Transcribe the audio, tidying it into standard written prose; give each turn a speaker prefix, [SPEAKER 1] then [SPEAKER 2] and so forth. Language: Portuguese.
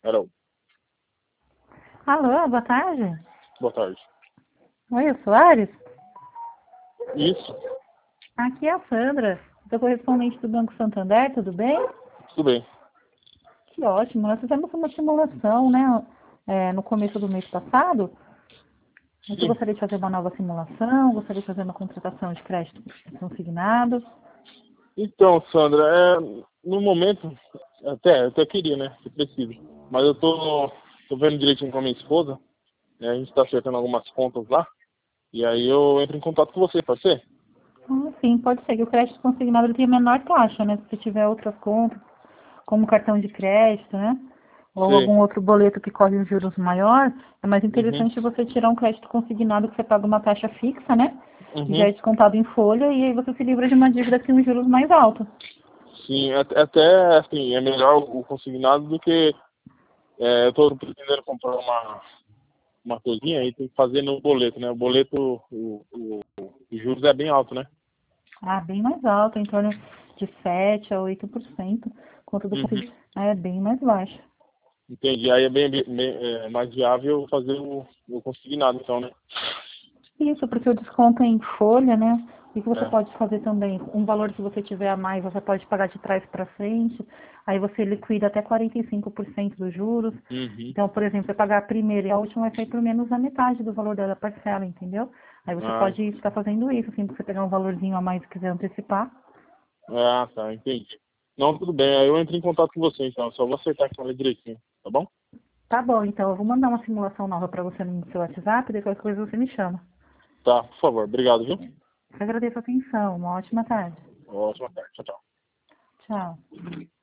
[SPEAKER 1] Era.
[SPEAKER 2] Alô, boa tarde.
[SPEAKER 1] Boa tarde.
[SPEAKER 2] Oi, Soares?
[SPEAKER 1] Isso.
[SPEAKER 2] Aqui é a Sandra, sou correspondente do Banco Santander, tudo bem?
[SPEAKER 1] Tudo bem.
[SPEAKER 2] Que ótimo, nós fizemos uma simulação, né, no começo do mês passado. Você
[SPEAKER 1] Sim.
[SPEAKER 2] gostaria de fazer uma nova simulação? Gostaria de fazer uma contratação de crédito consignado?
[SPEAKER 1] Então, Sandra, no momento, até queria, né? Se preciso. Mas eu tô vendo direitinho com a minha esposa. A gente tá acertando algumas contas lá. E aí eu entro em contato com você, pode ser?
[SPEAKER 2] Sim, pode ser que o crédito consignado ele tem menor taxa, né? Se você tiver outras contas, como cartão de crédito, né? Ou
[SPEAKER 1] Sei.
[SPEAKER 2] algum outro boleto que corre um juros maior, é mais
[SPEAKER 1] Uhum.
[SPEAKER 2] interessante você tirar um crédito consignado que você paga uma taxa fixa, né? Que já
[SPEAKER 1] Uhum.
[SPEAKER 2] é descontado em folha e aí você se livra de uma dívida que tem um juros mais alto.
[SPEAKER 1] Sim, até assim, é melhor o consignado do que eu tô pretendendo comprar uma coisinha e tem que fazer no boleto, né? O boleto, o juros é bem alto, né?
[SPEAKER 2] Ah, bem mais alto, em torno de 7 a 8%, quanto do
[SPEAKER 1] Uhum.
[SPEAKER 2] consignado é bem mais baixo.
[SPEAKER 1] Entendi. Aí é mais viável fazer o consignado, então, né?
[SPEAKER 2] Isso, porque o desconto é em folha, né? O que você
[SPEAKER 1] É.
[SPEAKER 2] pode fazer também? Um valor que você tiver a mais, você pode pagar de trás para frente. Aí você liquida até 45% dos juros.
[SPEAKER 1] Uhum.
[SPEAKER 2] Então, por exemplo, você pagar a primeira e a última vai sair por menos da metade do valor da parcela, entendeu? Aí você
[SPEAKER 1] Ah,
[SPEAKER 2] pode estar fazendo isso, assim, se você pegar um valorzinho a mais e quiser antecipar.
[SPEAKER 1] tá, entendi. Não, tudo bem. Aí eu entro em contato com você, então. Só vou acertar com ela direitinho, tá bom?
[SPEAKER 2] Tá bom, então eu vou mandar uma simulação nova para você no seu WhatsApp, depois qualquer coisa você me chama.
[SPEAKER 1] Tá, por favor. Obrigado, viu?
[SPEAKER 2] Eu agradeço a atenção, uma ótima tarde.
[SPEAKER 1] Ótima tarde. Tchau, tchau.
[SPEAKER 2] Tchau.